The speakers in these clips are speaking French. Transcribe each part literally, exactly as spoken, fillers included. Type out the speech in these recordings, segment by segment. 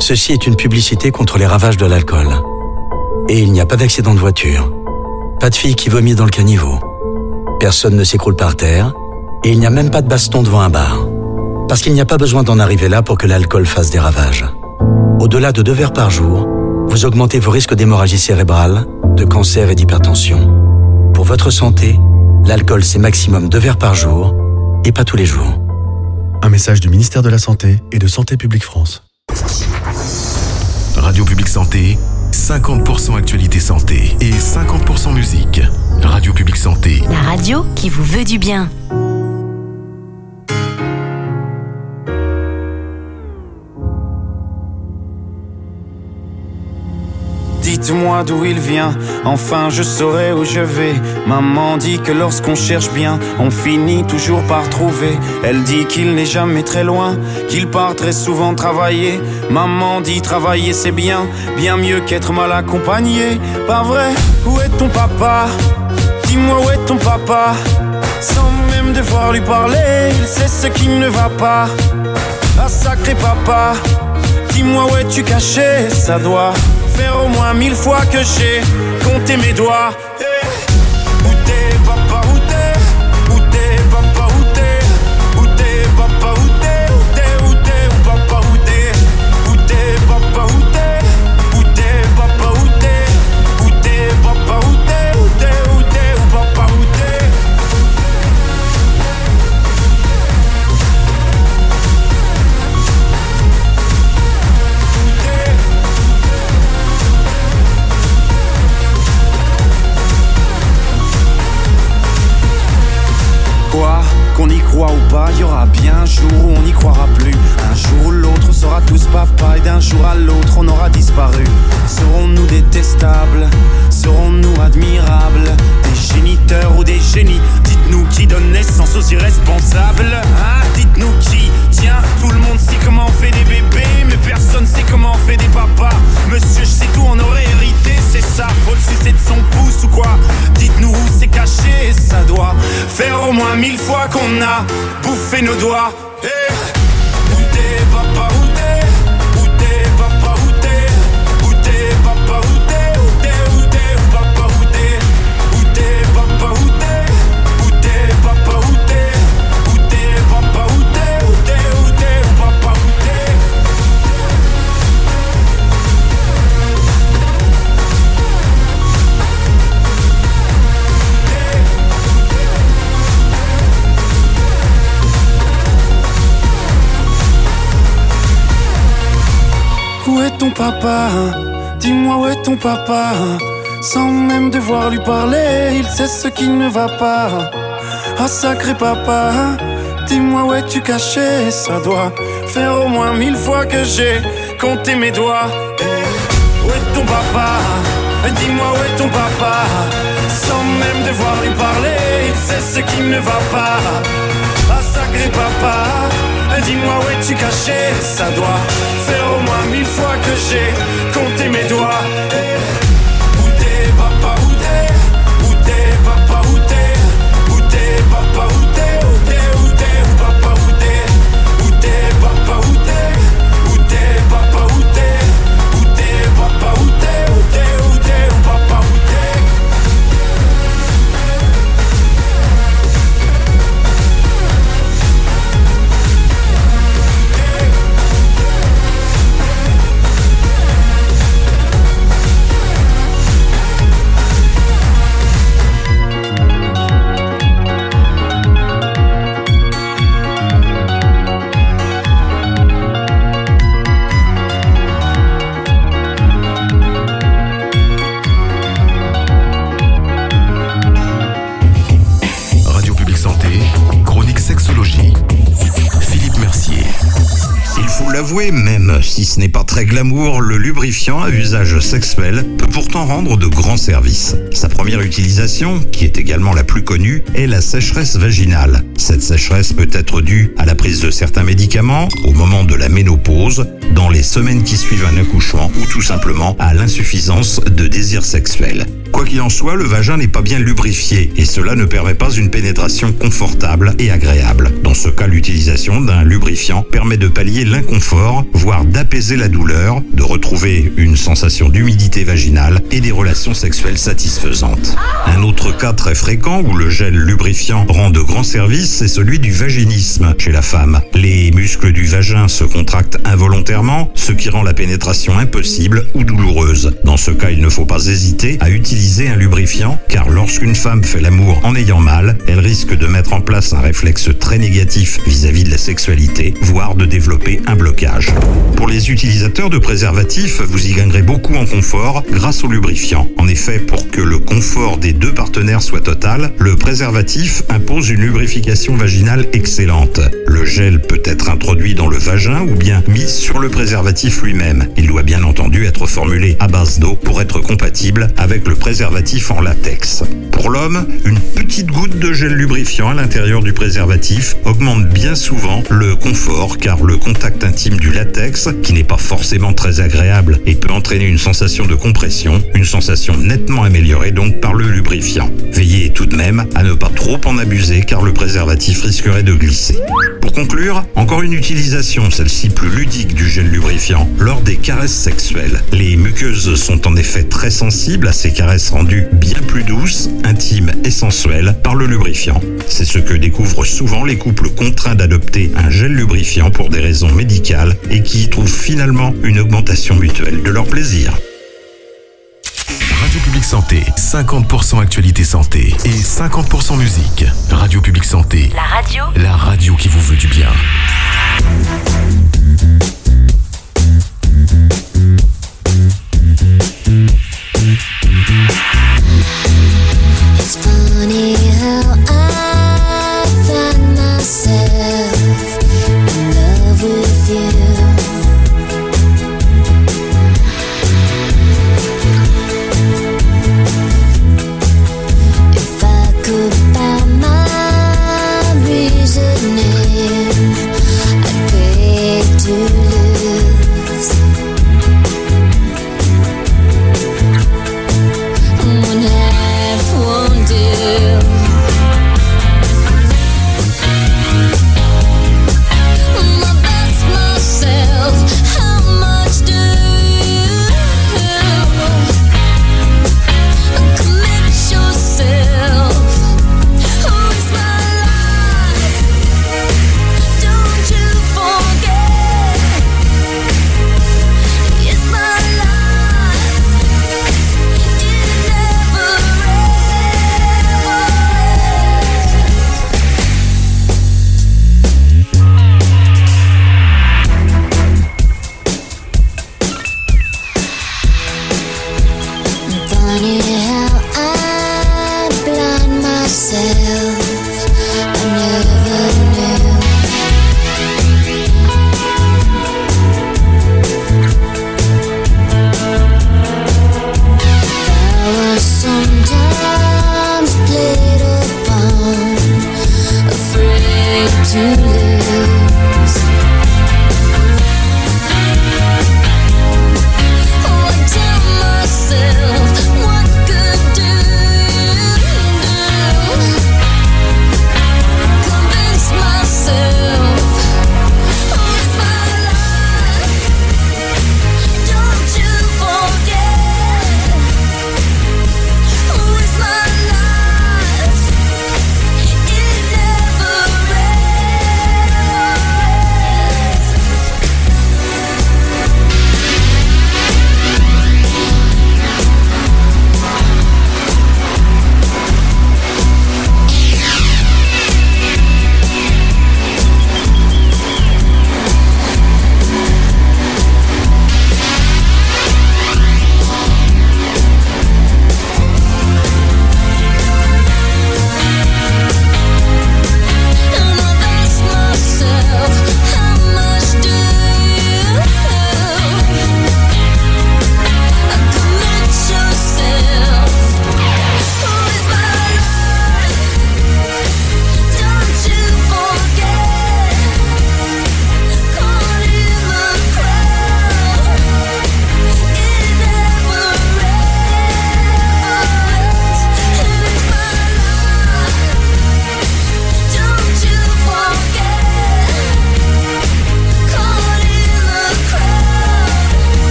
Ceci est une publicité contre les ravages de l'alcool. Et il n'y a pas d'accident de voiture, pas de fille qui vomit dans le caniveau, personne ne s'écroule par terre, et il n'y a même pas de baston devant un bar. Parce qu'il n'y a pas besoin d'en arriver là pour que l'alcool fasse des ravages. Au-delà de deux verres par jour, vous augmentez vos risques d'hémorragie cérébrale, de cancer et d'hypertension. Pour votre santé, l'alcool c'est maximum deux verres par jour, et pas tous les jours. Un message du ministère de la Santé et de Santé publique France. Radio Publique Santé, cinquante pour cent actualité santé et cinquante pour cent musique. Radio Publique Santé. La radio qui vous veut du bien. Dites-moi d'où il vient, enfin je saurai où je vais. Maman dit que lorsqu'on cherche bien, on finit toujours par trouver. Elle dit qu'il n'est jamais très loin, qu'il part très souvent travailler. Maman dit travailler c'est bien, bien mieux qu'être mal accompagné. Pas vrai, où est ton papa? Dis-moi où est ton papa? Sans même devoir lui parler, il sait ce qui ne va pas. Ah sacré papa, dis-moi où es-tu caché? Ça doit faire au moins mille fois que j'ai compté mes doigts. Hey. Où t'es papa, où t'es? Où t'es papa, où t'es? Où t'es papa, où t'es? Où t'es, où t'es, où papa, où t'es? Où t'es papa, où t'es? Où t'es papa, où t'es? Où t'es papa, où t'es? Où t'es, où t'es, où papa, où t'es? Quoi, qu'on y croit ou pas, y aura bien un jour où on n'y croira plus. Un jour ou l'autre on sera tous papa, et d'un jour à l'autre on aura disparu. Serons-nous détestables? Serons-nous admirables? Des géniteurs ou des génies? Dites-nous qui donne naissance aux irresponsables, hein? Dites-nous qui? Tiens, tout le monde sait comment on fait des bébés, mais personne sait comment on fait des papas. Monsieur, je sais tout, on aurait hérité, c'est ça. Faut le sucer de son pouce ou quoi? Dites-nous où c'est caché, ça doit faire au moins mille fois qu'on a bouffé nos doigts. Hey. Où t'es papa, où t'es? Où t'es papa, où t'es? Où t'es papa, où t'es? Où t'es, où t'es, où papa, où t'es? Où t'es papa, où t'es? Où t'es papa, où t'es? Où t'es papa, où t'es? Où t'es, où t'es, où papa, où t'es? Où est ton papa? Dis-moi où est ton papa? Sans même devoir lui parler, il sait ce qui ne va pas. Ah sacré papa, dis-moi où es-tu caché? Ça doit faire au moins mille fois que j'ai compté mes doigts. Hey. Où est ton papa? Dis-moi où est ton papa? Sans même devoir lui parler, il sait ce qui ne va pas. Ah sacré papa, dis-moi où es-tu caché? Ça doit faire au moins mille fois que j'ai compté mes doigts. Hey. Où t'es papa, où t'es? Où t'es papa, où t'es? Où t'es papa, où t'es? Où t'es, où t'es, où papa, où t'es? Où t'es papa, où t'es? Où t'es papa, où t'es? Où t'es papa, où t'es? Où t'es, où t'es, où papa, où t'es? Avouez, même si ce n'est pas très glamour, le lubrifiant à usage sexuel peut pourtant rendre de grands services. Sa première utilisation, qui est également la plus connue, est la sécheresse vaginale. Cette sécheresse peut être due à la prise de certains médicaments, au moment de la ménopause, dans les semaines qui suivent un accouchement ou tout simplement à l'insuffisance de désir sexuel. Quoi Quoi qu'il en soit, le vagin n'est pas bien lubrifié et cela ne permet pas une pénétration confortable et agréable. Dans ce cas, l'utilisation d'un lubrifiant permet de pallier l'inconfort, voire d'apaiser la douleur, de retrouver une sensation d'humidité vaginale et des relations sexuelles satisfaisantes. Un autre cas très fréquent où le gel lubrifiant rend de grands services, c'est celui du vaginisme chez la femme. Les muscles du vagin se contractent involontairement, ce qui rend la pénétration impossible ou douloureuse. Dans ce cas, il ne faut pas hésiter à utiliser un lubrifiant, car lorsqu'une femme fait l'amour en ayant mal, elle risque de mettre en place un réflexe très négatif vis-à-vis de la sexualité, voire de développer un blocage. Pour les utilisateurs de préservatifs, vous y gagnerez beaucoup en confort grâce au lubrifiant. En effet, pour que le confort des deux partenaires soit total, le préservatif impose une lubrification vaginale excellente. Le gel peut être introduit dans le vagin ou bien mis sur le préservatif lui-même. Il doit bien entendu être formulé à base d'eau pour être compatible avec le préservatif en latex. Pour l'homme, une petite goutte de gel lubrifiant à l'intérieur du préservatif augmente bien souvent le confort, car le contact intime du latex, qui n'est pas forcément très agréable et peut entraîner une sensation de compression, une sensation nettement améliorée donc par le lubrifiant. Veillez tout de même à ne pas trop en abuser, car le préservatif risquerait de glisser. Pour conclure, encore une utilisation, celle-ci plus ludique, du gel lubrifiant lors des caresses sexuelles. Les muqueuses sont en effet très sensibles à ces caresses rendues bien plus douces, intimes et sensuelles par le lubrifiant. C'est ce que découvrent souvent les couples contraints d'adopter un gel lubrifiant pour des raisons médicales et qui y trouvent finalement une augmentation mutuelle de leur plaisir. Radio Public Santé, cinquante pour cent actualité santé et cinquante pour cent musique. Radio Public Santé, La radio la radio qui vous veut du bien. It's funny how I find myself in love with you. If I could find my reasoning, I'd pay to live.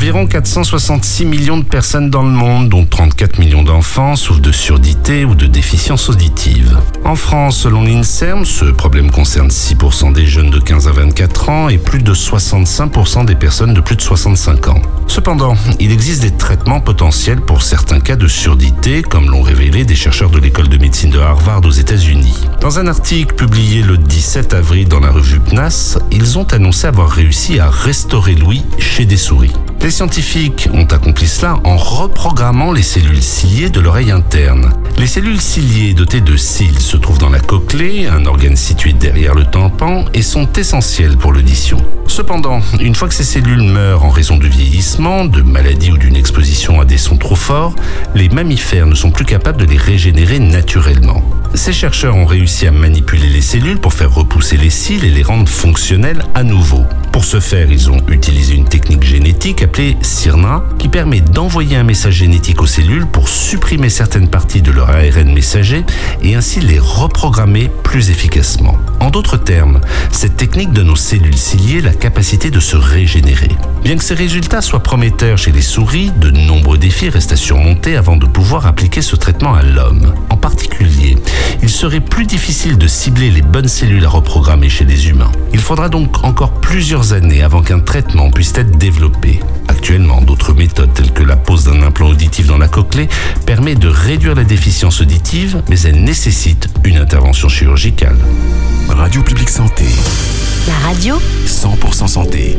Environ quatre cent soixante-six millions de personnes dans le monde, dont trente-quatre millions d'enfants, souffrent de surdité ou de déficience auditive. En France, selon l'INSERM, ce problème concerne six pour cent des jeunes de quinze à vingt-quatre ans et plus de soixante-cinq pour cent des personnes de plus de soixante-cinq ans. Cependant, il existe des traitements potentiels pour certains cas de surdité, comme l'ont révélé des chercheurs de l'école de médecine de Harvard aux États-Unis. Dans un article publié le dix-sept avril dans la revue P N A S, ils ont annoncé avoir réussi à restaurer l'ouïe chez des souris. Les scientifiques ont accompli cela en reprogrammant les cellules ciliées de l'oreille interne. Les cellules ciliées dotées de cils se trouvent dans la cochlée, un organe situé derrière le tympan, et sont essentielles pour l'audition. Cependant, une fois que ces cellules meurent en raison de vieillissement, de maladie ou d'une exposition à des sons trop forts, les mammifères ne sont plus capables de les régénérer naturellement. Ces chercheurs ont réussi à manipuler les cellules pour faire repousser les cils et les rendre fonctionnels à nouveau. Pour ce faire, ils ont utilisé une technique génétique appelée SIRNA qui permet d'envoyer un message génétique aux cellules pour supprimer certaines parties de leur A R N messager et ainsi les reprogrammer plus efficacement. En d'autres termes, cette technique donne aux cellules ciliées la capacité de se régénérer. Bien que ces résultats soient prometteurs chez les souris, de nombreux défis restent à surmonter avant de pouvoir appliquer ce traitement à l'homme. En particulier, il serait plus difficile de cibler les bonnes cellules à reprogrammer chez les humains. Il faudra donc encore plusieurs années avant qu'un traitement puisse être développé. Actuellement, d'autres méthodes telles que la pose d'un implant auditif dans la cochlée permet de réduire la déficience auditive, mais elle nécessite une intervention chirurgicale. Radio Publique Santé. La radio cent pour cent santé.